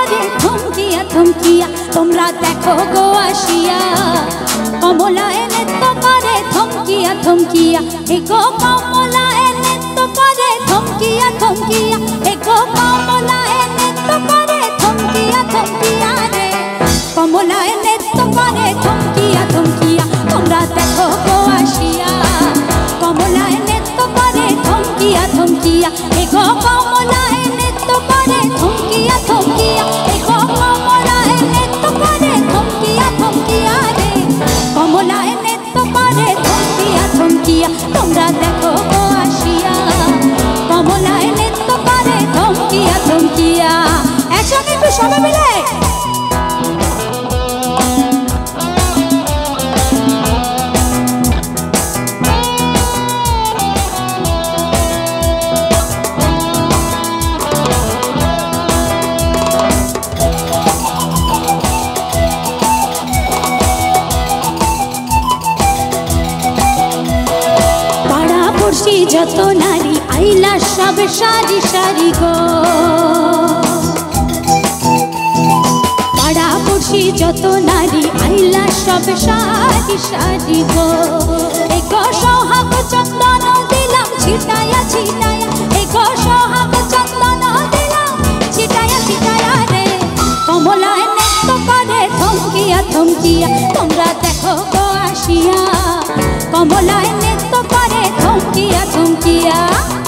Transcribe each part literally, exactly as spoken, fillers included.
করে থমকিয়া থমকিয়া তোমরা দেখো গো আসিয়া কমলায় নৃত্য করে থমকিয়া থমকিয়া এ গো কমলায় নৃত্য করে থমকিয়া থমকিয়া এ গো কমলায় নৃত্য করে থমকিয়া থমকিয়া রে কমলায় নৃত্য করে থমকিয়া থমকিয়া তোমরা দেখো গো আসিয়া কমলায় নৃত্য করে থমকিয়া থমকিয়া এ গো কমলায় নৃত্য করে থমকিয়া থমকিয়া এ গো কমলায় নৃত্য করে থমকিয়া থমকিয়া রে কমলায় নৃত্য করে থমকিয়া থমকিয়া তোমরা দেখো গো আসিয়া কমলায় নৃত্য করে থমকিয়া থমকিয়া একসঙ্গে একটু সবাই মিলে যত নারী আইলা সব সারি সারি গো পাড়া পড়শি যত নারী আইলা সব সারি সারি গো এ গো সোহাগ চন্দন দিলাম ছিটায়া ছিটায়া এ গো সোহাগ চন্দন দিলাম ছিটায়া ছিটায়া রে কমলায় নৃত্য করে থমকিয়া থমকিয়া তোমরা দেখো গো আসিয়া কমলায় নৃত্য করে থমকিয়া থমকিয়া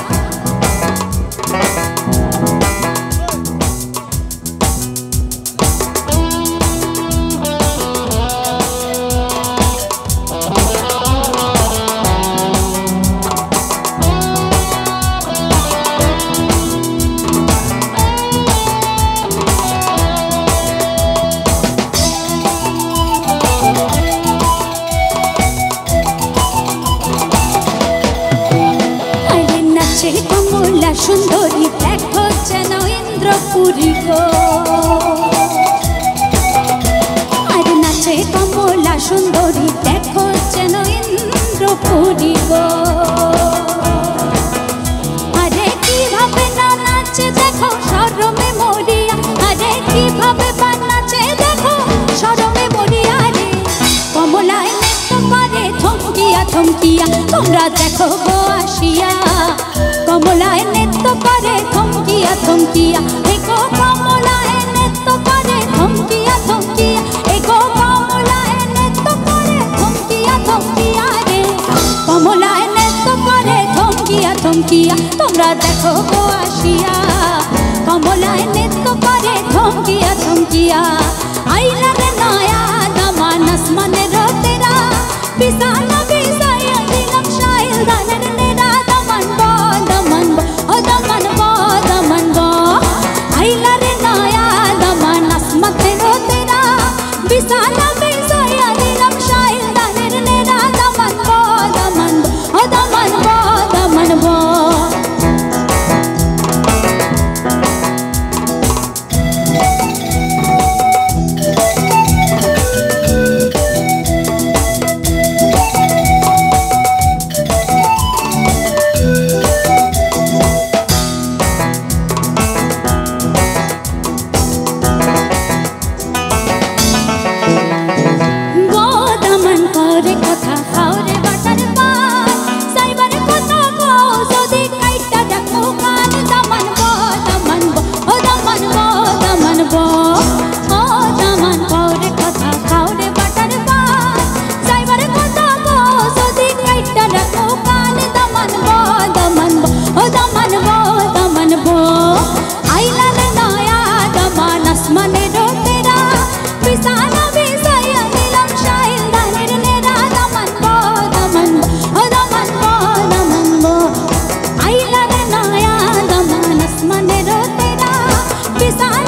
কমলা সুন্দরী দেখো যেন ইন্দ্রপুরী গো আর নাচে কমলা সুন্দরী দেখো যেন ইন্দ্রপুরী গো আরে কিভাবে না নাচে দেখো শরমে মরিয়া আরে কিভাবে বা নাচে দেখো শরমে মরিয়া রে কমলায় নৃত্য করে থমকিয়া থমকিয়া তোমরা দেখো গো আসিয়া কমলায় নৃত্য করে থমকিয়া থমকিয়া এ গো কমলায় নৃত্য করে থমকিয়া থমকিয়া এ গো কমলায় নৃত্য করে থমকিয়া থমকিয়া রে কমলায় নৃত্য করে থমকিয়া থমকিয়া তোমরা দেখো গো আসিয়া কমলায় নৃত্য করে থমকিয়া থমকিয়া আইলা রে নয়া দামান আসমানের তেরা বিছানা বিছাইয়া দিলাম শাইল দানের নেরা দামান বো দামান বো ও দামান বো দামান বো আইলা রে নয়া দামান আসমানের তেরা বিছানা বিছাইয়া দিলাম শাইল দানের নেরা দামান বো দামান বো ও দামান বো দামান বো Pisar